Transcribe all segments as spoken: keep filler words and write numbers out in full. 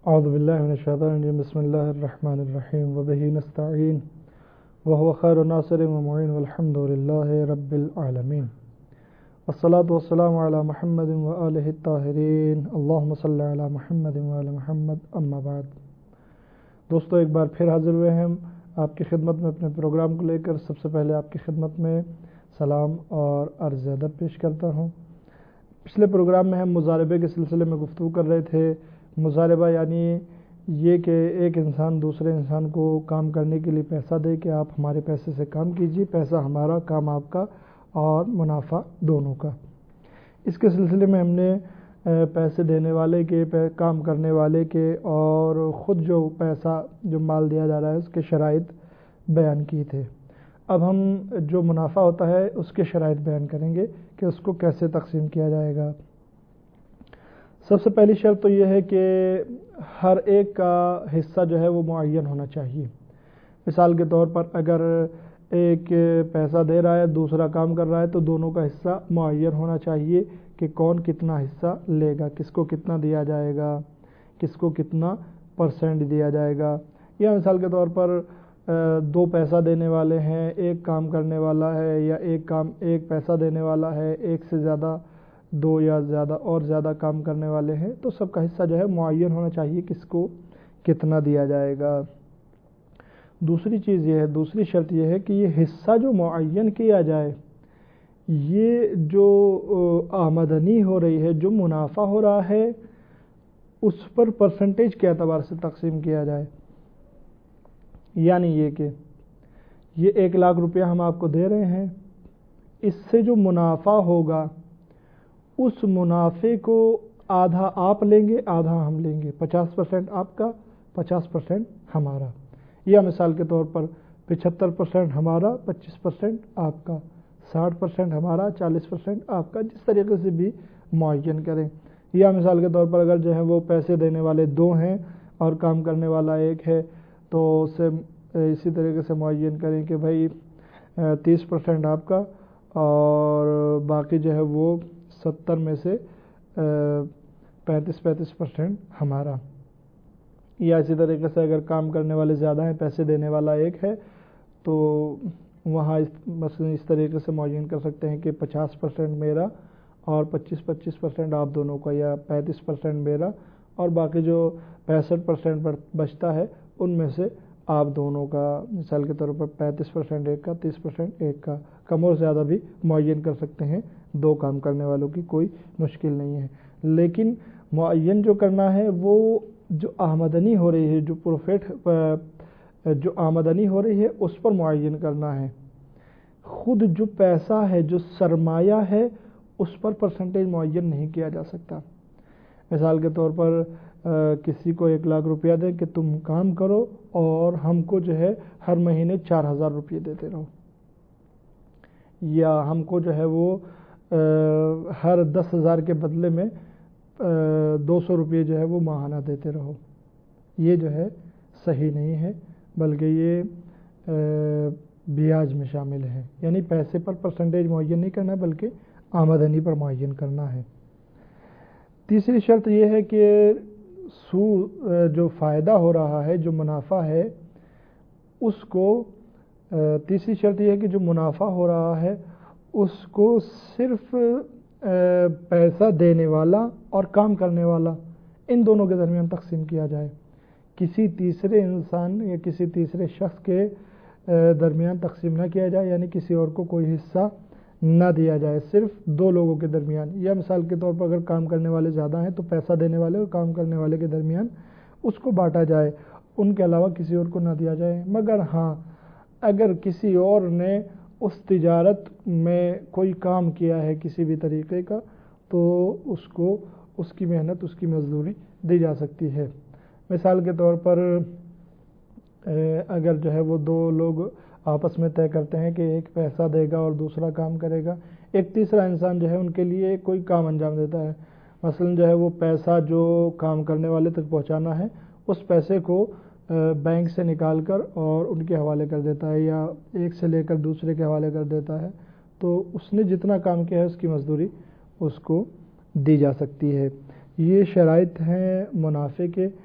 اعوذ باللہ من الشیطان الرجیم بسم اللہ الرحمن الرحیم وبہ نستعین وهو خیر ناصر ومعین والحمد للہ رب العالمین والصلاة والسلام علی محمد وآلہ الطاہرین اللہم صلی علی محمد وآل محمد اما بعد۔ دوستو ایک بار پھر حاضر ہوئے ہیں آپ کی خدمت میں اپنے پروگرام کو لے کر۔ سب سے پہلے آپ کی خدمت میں سلام اور عرض ادب پیش کرتا ہوں۔ پچھلے پروگرام میں ہم مضاربے کے سلسلے میں گفتگو کر رہے تھے۔ مضاربہ یعنی یہ کہ ایک انسان دوسرے انسان کو کام کرنے کے لیے پیسہ دے کہ آپ ہمارے پیسے سے کام کیجیے، پیسہ ہمارا کام آپ کا اور منافع دونوں کا۔ اس کے سلسلے میں ہم نے پیسے دینے والے کے، کام کرنے والے کے اور خود جو پیسہ جو مال دیا جا رہا ہے اس کے شرائط بیان کیے تھے۔ اب ہم جو منافع ہوتا ہے اس کے شرائط بیان کریں گے کہ اس کو کیسے تقسیم کیا جائے گا۔ سب سے پہلی شرط تو یہ ہے کہ ہر ایک کا حصہ جو ہے وہ معین ہونا چاہیے۔ مثال کے طور پر اگر ایک پیسہ دے رہا ہے دوسرا کام کر رہا ہے تو دونوں کا حصہ معین ہونا چاہیے کہ کون کتنا حصہ لے گا، کس کو کتنا دیا جائے گا، کس کو کتنا پرسنٹ دیا جائے گا۔ یا مثال کے طور پر دو پیسہ دینے والے ہیں، ایک کام کرنے والا ہے یا ایک کام ایک پیسہ دینے والا ہے، ایک سے زیادہ دو یا زیادہ اور زیادہ کام کرنے والے ہیں، تو سب کا حصہ جو ہے معین ہونا چاہیے کس کو کتنا دیا جائے گا۔ دوسری چیز یہ ہے، دوسری شرط یہ ہے کہ یہ حصہ جو معین کیا جائے، یہ جو آمدنی ہو رہی ہے، جو منافع ہو رہا ہے، اس پر پرسنٹیج کے اعتبار سے تقسیم کیا جائے۔ یعنی یہ کہ یہ ایک لاکھ روپیہ ہم آپ کو دے رہے ہیں، اس سے جو منافع ہوگا اس منافع کو آدھا آپ لیں گے آدھا ہم لیں گے، پچاس پرسنٹ آپ کا پچاس پرسنٹ ہمارا۔ یا مثال کے طور پر پچہتر پرسنٹ ہمارا پچیس پرسنٹ آپ کا، ساٹھ پرسنٹ ہمارا چالیس پرسنٹ آپ کا، جس طریقے سے بھی معین کریں۔ یا مثال کے طور پر اگر جو ہے وہ پیسے دینے والے دو ہیں اور کام کرنے والا ایک ہے تو اسے اسی طریقے سے معین کریں کہ بھائی تیس پرسنٹ آپ کا اور باقی جو ہے وہ ستر میں سے پینتیس پینتیس پرسنٹ ہمارا۔ یا اسی طریقے سے اگر کام کرنے والے زیادہ ہیں، پیسے دینے والا ایک ہے، تو وہاں مثلا اس طریقے سے معین کر سکتے ہیں کہ پچاس پرسنٹ میرا اور پچیس پچیس پرسنٹ آپ دونوں کا، یا پینتیس پرسنٹ میرا اور باقی جو پینسٹھ پرسنٹ بچتا ہے ان میں سے آپ دونوں کا۔ مثال کے طور پر پینتیس پرسنٹ ایک کا، تیس پرسنٹ ایک کا، کم اور زیادہ بھی معین کر سکتے ہیں دو کام کرنے والوں کی، کوئی مشکل نہیں ہے۔ لیکن معین جو کرنا ہے وہ جو آمدنی ہو رہی ہے، جو پروفٹ جو آمدنی ہو رہی ہے اس پر معین کرنا ہے۔ خود جو پیسہ ہے، جو سرمایہ ہے، اس پر پرسنٹیج معین نہیں کیا جا سکتا۔ مثال کے طور پر کسی کو ایک لاکھ روپیہ دیں کہ تم کام کرو اور ہم کو جو ہے ہر مہینے چار ہزار روپیے دیتے رہو، یا ہم کو جو ہے وہ ہر دس ہزار کے بدلے میں دو سو روپئے جو ہے وہ ماہانہ دیتے رہو۔ یہ جو ہے صحیح نہیں ہے، بلکہ یہ بیاج میں شامل ہے۔ یعنی پیسے پر پرسنٹیج معین نہیں کرنا بلکہ آمدنی پر معین کرنا ہے۔ تیسری شرط یہ ہے کہ سود جو فائدہ ہو رہا ہے، جو منافع ہے، اس کو تیسری شرط یہ ہے کہ جو منافع ہو رہا ہے اس کو صرف پیسہ دینے والا اور کام کرنے والا ان دونوں کے درمیان تقسیم کیا جائے، کسی تیسرے انسان یا کسی تیسرے شخص کے درمیان تقسیم نہ کیا جائے، یعنی کسی اور کو کوئی حصہ نہ دیا جائے، صرف دو لوگوں کے درمیان۔ یا مثال کے طور پر اگر کام کرنے والے زیادہ ہیں تو پیسہ دینے والے اور کام کرنے والے کے درمیان اس کو بانٹا جائے، ان کے علاوہ کسی اور کو نہ دیا جائے۔ مگر ہاں اگر کسی اور نے اس تجارت میں کوئی کام کیا ہے کسی بھی طریقے کا تو اس کو اس کی محنت، اس کی مزدوری دی جا سکتی ہے۔ مثال کے طور پر اگر جو ہے وہ دو لوگ آپس میں طے کرتے ہیں کہ ایک پیسہ دے گا اور دوسرا کام کرے گا، ایک تیسرا انسان جو ہے ان کے لیے کوئی کام انجام دیتا ہے، مثلا جو ہے وہ پیسہ جو کام کرنے والے تک پہنچانا ہے اس پیسے کو بینک سے نکال کر اور ان کے حوالے کر دیتا ہے، یا ایک سے لے کر دوسرے کے حوالے کر دیتا ہے، تو اس نے جتنا کام کیا ہے اس کی مزدوری اس کو دی جا سکتی ہے۔ یہ شرائط ہیں منافع کے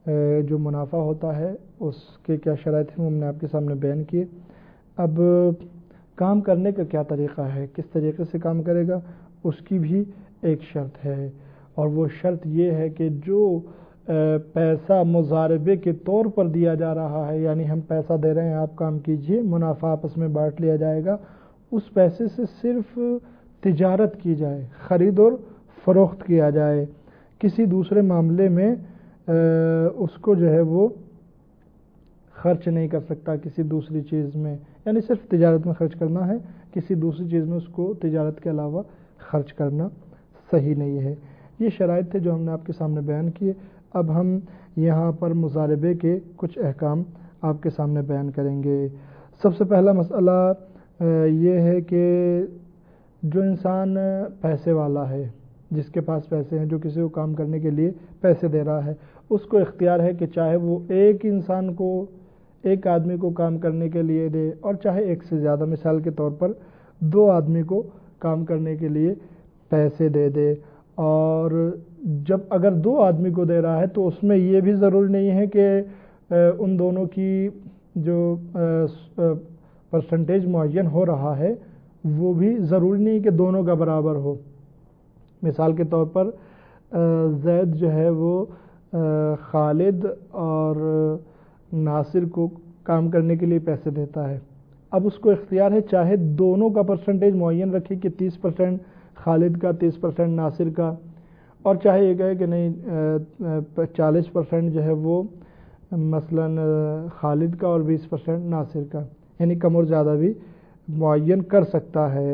جو منافع ہوتا ہے اس کے کیا شرائط ہیں وہ ہم نے آپ کے سامنے بیان کیے۔ اب کام کرنے کا کیا طریقہ ہے، کس طریقے سے کام کرے گا، اس کی بھی ایک شرط ہے، اور وہ شرط یہ ہے کہ جو پیسہ مضاربے کے طور پر دیا جا رہا ہے، یعنی ہم پیسہ دے رہے ہیں آپ کام کیجئے، منافع آپس میں بانٹ لیا جائے گا، اس پیسے سے صرف تجارت کی جائے، خرید اور فروخت کیا جائے، کسی دوسرے معاملے میں اس کو جو ہے وہ خرچ نہیں کر سکتا کسی دوسری چیز میں، یعنی صرف تجارت میں خرچ کرنا ہے، کسی دوسری چیز میں اس کو تجارت کے علاوہ خرچ کرنا صحیح نہیں ہے۔ یہ شرائط تھے جو ہم نے آپ کے سامنے بیان کیے۔ اب ہم یہاں پر مضاربے کے کچھ احکام آپ کے سامنے بیان کریں گے۔ سب سے پہلا مسئلہ یہ ہے کہ جو انسان پیسے والا ہے، جس کے پاس پیسے ہیں، جو کسی کو کام کرنے کے لیے پیسے دے رہا ہے، اس کو اختیار ہے کہ چاہے وہ ایک انسان کو، ایک آدمی کو کام کرنے کے لیے دے، اور چاہے ایک سے زیادہ، مثال کے طور پر دو آدمی کو کام کرنے کے لیے پیسے دے دے۔ اور جب اگر دو آدمی کو دے رہا ہے تو اس میں یہ بھی ضروری نہیں ہے کہ ان دونوں کی جو پرسنٹیج معین ہو رہا ہے وہ بھی ضروری نہیں کہ دونوں کا برابر ہو۔ مثال کے طور پر زید جو ہے وہ خالد اور ناصر کو کام کرنے کے لیے پیسے دیتا ہے۔ اب اس کو اختیار ہے چاہے دونوں کا پرسنٹیج معین رکھے کہ تیس پرسنٹ خالد کا، تیس پرسنٹ ناصر کا، اور چاہے یہ کہے کہ نہیں چالیس پرسنٹ جو ہے وہ مثلاً خالد کا اور بیس پرسنٹ ناصر کا، یعنی کم اور زیادہ بھی معین کر سکتا ہے۔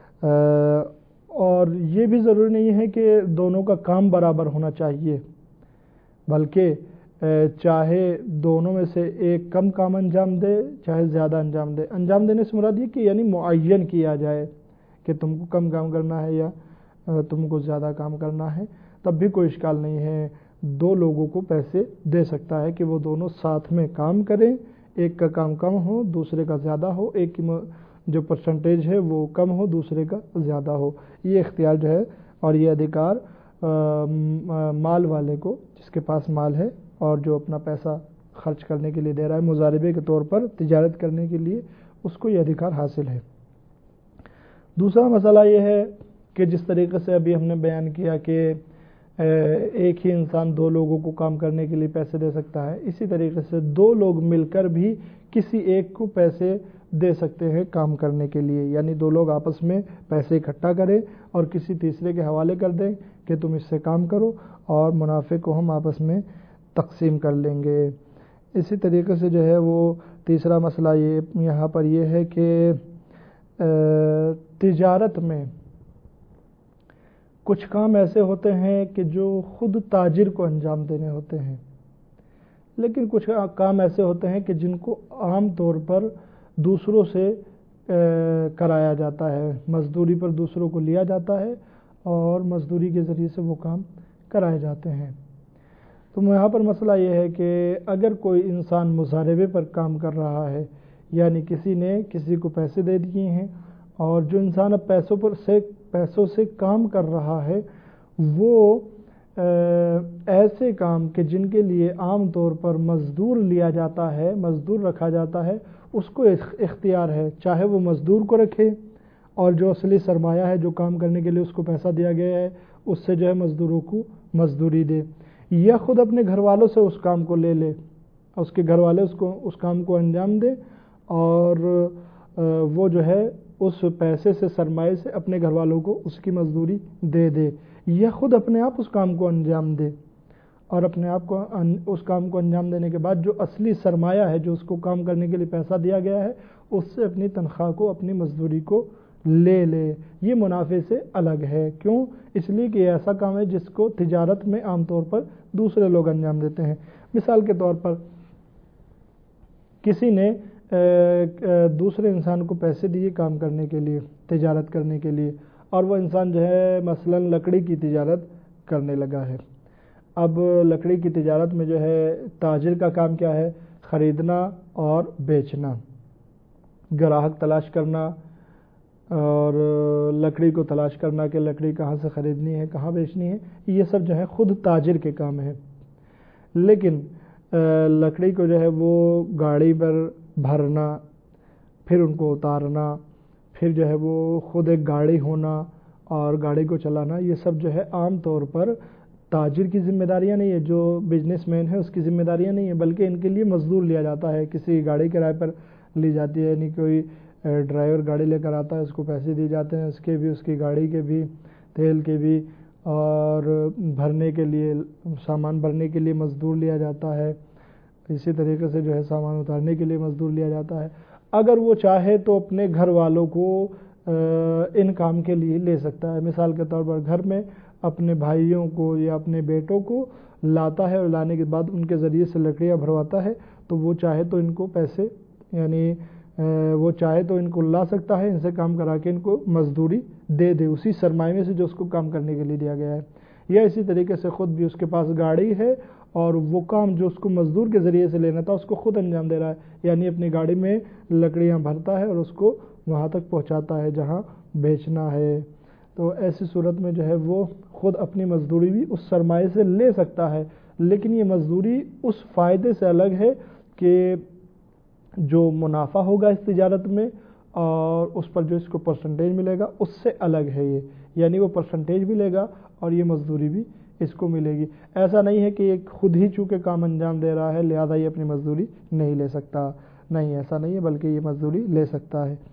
اور یہ بھی ضروری نہیں ہے کہ دونوں کا کام برابر ہونا چاہیے، بلکہ چاہے دونوں میں سے ایک کم کام انجام دے، چاہے زیادہ انجام دے۔ انجام دینے سے مراد یہ کہ یعنی معین کیا جائے کہ تم کو کم کام کرنا ہے یا تم کو زیادہ کام کرنا ہے، تب بھی کوئی اشکال نہیں ہے، دو لوگوں کو پیسے دے سکتا ہے کہ وہ دونوں ساتھ میں کام کریں، ایک کا کام کم ہو دوسرے کا زیادہ ہو، ایک کی جو پرسنٹیج ہے وہ کم ہو دوسرے کا زیادہ ہو۔ یہ اختیار جو ہے اور یہ ادھیکار مال والے کو، جس کے پاس مال ہے اور جو اپنا پیسہ خرچ کرنے کے لیے دے رہا ہے مضاربے کے طور پر تجارت کرنے کے لیے، اس کو یہ ادھیکار حاصل ہے۔ دوسرا مسئلہ یہ ہے کہ جس طریقے سے ابھی ہم نے بیان کیا کہ ایک ہی انسان دو لوگوں کو کام کرنے کے لیے پیسے دے سکتا ہے، اسی طریقے سے دو لوگ مل کر بھی کسی ایک کو پیسے دے سکتے ہیں کام کرنے کے لیے، یعنی دو لوگ آپس میں پیسے اکٹھا کریں اور کسی تیسرے کے حوالے کر دیں کہ تم اس سے کام کرو اور منافع کو ہم آپس میں تقسیم کر لیں گے۔ اسی طریقے سے جو ہے وہ تیسرا مسئلہ یہ یہاں پر یہ ہے کہ تجارت میں کچھ کام ایسے ہوتے ہیں کہ جو خود تاجر کو انجام دینے ہوتے ہیں، لیکن کچھ کام ایسے ہوتے ہیں کہ جن کو عام طور پر دوسروں سے کرایا جاتا ہے، مزدوری پر دوسروں کو لیا جاتا ہے اور مزدوری کے ذریعے سے وہ کام کرائے جاتے ہیں۔ تو یہاں پر مسئلہ یہ ہے کہ اگر کوئی انسان مضاربے پر کام کر رہا ہے، یعنی کسی نے کسی کو پیسے دے دیے ہیں، اور جو انسان اب پیسوں پر سے پیسوں سے کام کر رہا ہے وہ ایسے کام کہ جن کے لیے عام طور پر مزدور لیا جاتا ہے، مزدور رکھا جاتا ہے، اس کو اختیار ہے چاہے وہ مزدور کو رکھے اور جو اصلی سرمایہ ہے جو کام کرنے کے لیے اس کو پیسہ دیا گیا ہے اس سے جو ہے مزدوروں کو مزدوری دے، یا خود اپنے گھر والوں سے اس کام کو لے لے، اس کے گھر والے اس کو اس کام کو انجام دے اور وہ جو ہے اس پیسے سے، سرمایہ سے اپنے گھر والوں کو اس کی مزدوری دے دے، یا خود اپنے آپ اس کام کو انجام دے اور اپنے آپ کو اس کام کو انجام دینے کے بعد جو اصلی سرمایہ ہے جو اس کو کام کرنے کے لیے پیسہ دیا گیا ہے اس سے اپنی تنخواہ کو، اپنی مزدوری کو لے لے۔ یہ منافع سے الگ ہے، کیوں؟ اس لیے کہ یہ ایسا کام ہے جس کو تجارت میں عام طور پر دوسرے لوگ انجام دیتے ہیں۔ مثال کے طور پر کسی نے دوسرے انسان کو پیسے دیے کام کرنے کے لیے، تجارت کرنے کے لیے، اور وہ انسان جو ہے مثلا لکڑی کی تجارت کرنے لگا ہے۔ اب لکڑی کی تجارت میں جو ہے تاجر کا کام کیا ہے؟ خریدنا اور بیچنا، گراہک تلاش کرنا اور لکڑی کو تلاش کرنا کہ لکڑی کہاں سے خریدنی ہے، کہاں بیچنی ہے، یہ سب جو ہے خود تاجر کے کام ہے۔ لیکن لکڑی کو جو ہے وہ گاڑی پر بھرنا، پھر ان کو اتارنا، پھر جو ہے وہ خود ایک گاڑی ہونا اور گاڑی کو چلانا، یہ سب جو ہے عام طور پر تاجر کی ذمہ داریاں نہیں ہے، جو بزنس مین ہے اس کی ذمہ داریاں نہیں ہیں، بلکہ ان کے لیے مزدور لیا جاتا ہے، کسی گاڑی کرائے پر لی جاتی ہے، یعنی کوئی ڈرائیور گاڑی لے کر آتا ہے، اس کو پیسے دیے جاتے ہیں، اس کے بھی، اس کی گاڑی کے بھی، تیل کے بھی، اور بھرنے کے لیے، سامان بھرنے کے لیے مزدور لیا جاتا ہے، اسی طریقے سے جو ہے سامان اتارنے کے لیے مزدور لیا جاتا ہے۔ اگر وہ چاہے تو اپنے گھر والوں کو ان کام کے لیے لے سکتا ہے، مثال کے طور پر گھر میں اپنے بھائیوں کو یا اپنے بیٹوں کو لاتا ہے اور لانے کے بعد ان کے ذریعے سے لکڑیاں بھرواتا ہے، تو وہ چاہے تو ان کو پیسے، یعنی وہ چاہے تو ان کو لا سکتا ہے، ان سے کام کرا کے ان کو مزدوری دے دے اسی سرمایے میں سے جو اس کو کام کرنے کے لیے دیا گیا ہے۔ یا اسی طریقے سے خود بھی اس کے پاس گاڑی ہے اور وہ کام جو اس کو مزدور کے ذریعے سے لینا تھا اس کو خود انجام دے رہا ہے، یعنی اپنی گاڑی میں لکڑیاں بھرتا ہے اور اس کو وہاں تک پہنچاتا ہے جہاں بیچنا ہے۔ تو ایسی صورت میں جو ہے وہ خود اپنی مزدوری بھی اس سرمایے سے لے سکتا ہے، لیکن یہ مزدوری اس فائدے سے الگ ہے کہ جو منافع ہوگا اس تجارت میں اور اس پر جو اس کو پرسنٹیج ملے گا اس سے الگ ہے یہ، یعنی وہ پرسنٹیج بھی لے گا اور یہ مزدوری بھی اس کو ملے گی۔ ایسا نہیں ہے کہ یہ خود ہی چونکہ کام انجام دے رہا ہے لہذا یہ اپنی مزدوری نہیں لے سکتا، نہیں، ایسا نہیں ہے، بلکہ یہ مزدوری لے سکتا ہے۔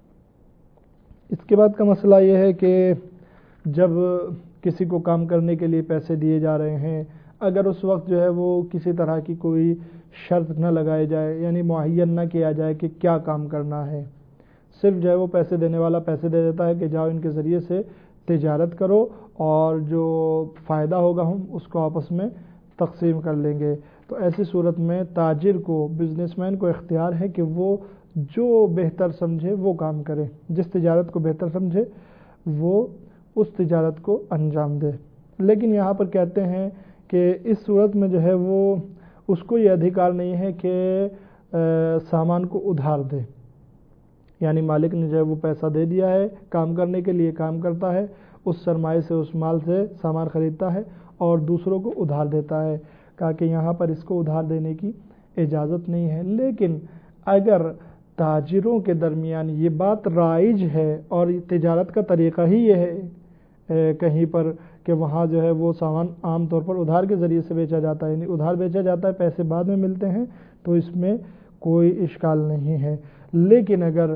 اس کے بعد کا مسئلہ یہ ہے کہ جب کسی کو کام کرنے کے لیے پیسے دیے جا رہے ہیں، اگر اس وقت جو ہے وہ کسی طرح کی کوئی شرط نہ لگائے جائے، یعنی معین نہ کیا جائے کہ کیا کام کرنا ہے، صرف جو ہے وہ پیسے دینے والا پیسے دے دیتا ہے کہ جاؤ ان کے ذریعے سے تجارت کرو اور جو فائدہ ہوگا ہم اس کو آپس میں تقسیم کر لیں گے، تو ایسی صورت میں تاجر کو، بزنس مین کو اختیار ہے کہ وہ جو بہتر سمجھے وہ کام کرے، جس تجارت کو بہتر سمجھے وہ اس تجارت کو انجام دے۔ لیکن یہاں پر کہتے ہیں کہ اس صورت میں جو ہے وہ اس کو یہ ادھیکار نہیں ہے کہ سامان کو ادھار دے، یعنی مالک نے جو ہے وہ پیسہ دے دیا ہے کام کرنے کے لیے، کام کرتا ہے، اس سرمایے سے، اس مال سے سامان خریدتا ہے اور دوسروں کو ادھار دیتا ہے، کہا کہ یہاں پر اس کو ادھار دینے کی اجازت نہیں ہے۔ لیکن اگر تاجروں کے درمیان یہ بات رائج ہے اور تجارت کا طریقہ ہی یہ ہے کہیں پر کہ وہاں جو ہے وہ سامان عام طور پر ادھار کے ذریعے سے بیچا جاتا ہے، یعنی ادھار بیچا جاتا ہے، پیسے بعد میں ملتے ہیں، تو اس میں کوئی اشکال نہیں ہے۔ لیکن اگر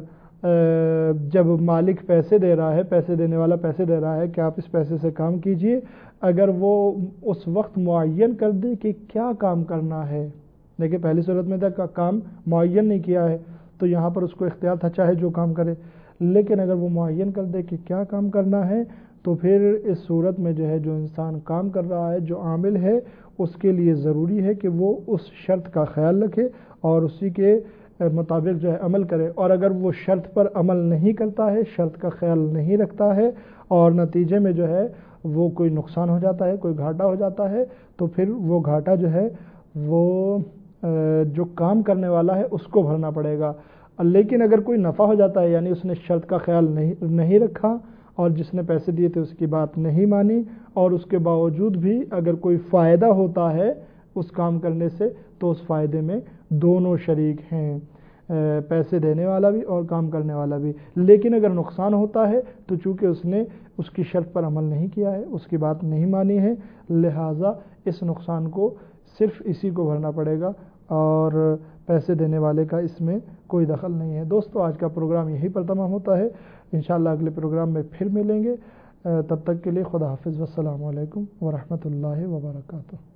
جب مالک پیسے دے رہا ہے، پیسے دینے والا پیسے دے رہا ہے کہ آپ اس پیسے سے کام کیجئے، اگر وہ اس وقت معین کر دے کہ کیا کام کرنا ہے، دیکھیں پہلی صورت میں تک کام معین نہیں کیا ہے تو یہاں پر اس کو اختیار تھا چاہے جو کام کرے، لیکن اگر وہ معین کر دے کہ کیا کام کرنا ہے تو پھر اس صورت میں جو ہے جو انسان کام کر رہا ہے، جو عامل ہے، اس کے لیے ضروری ہے کہ وہ اس شرط کا خیال رکھے اور اسی کے مطابق جو ہے عمل کرے، اور اگر وہ شرط پر عمل نہیں کرتا ہے، شرط کا خیال نہیں رکھتا ہے اور نتیجے میں جو ہے وہ کوئی نقصان ہو جاتا ہے، کوئی گھاٹا ہو جاتا ہے، تو پھر وہ گھاٹا جو ہے وہ جو کام کرنے والا ہے اس کو بھرنا پڑے گا۔ لیکن اگر کوئی نفع ہو جاتا ہے، یعنی اس نے شرط کا خیال نہیں نہیں رکھا اور جس نے پیسے دیے تھے اس کی بات نہیں مانی، اور اس کے باوجود بھی اگر کوئی فائدہ ہوتا ہے اس کام کرنے سے، تو اس فائدے میں دونوں شریک ہیں، پیسے دینے والا بھی اور کام کرنے والا بھی۔ لیکن اگر نقصان ہوتا ہے تو چونکہ اس نے اس کی شرط پر عمل نہیں کیا ہے، اس کی بات نہیں مانی ہے، لہٰذا اس نقصان کو صرف اسی کو بھرنا پڑے گا اور پیسے دینے والے کا اس میں کوئی دخل نہیں ہے۔ دوستو، آج کا پروگرام یہیں پر تمام ہوتا ہے، انشاءاللہ اگلے پروگرام میں پھر ملیں گے، تب تک کے لیے خدا حافظ، والسلام علیکم ورحمۃ اللہ وبرکاتہ۔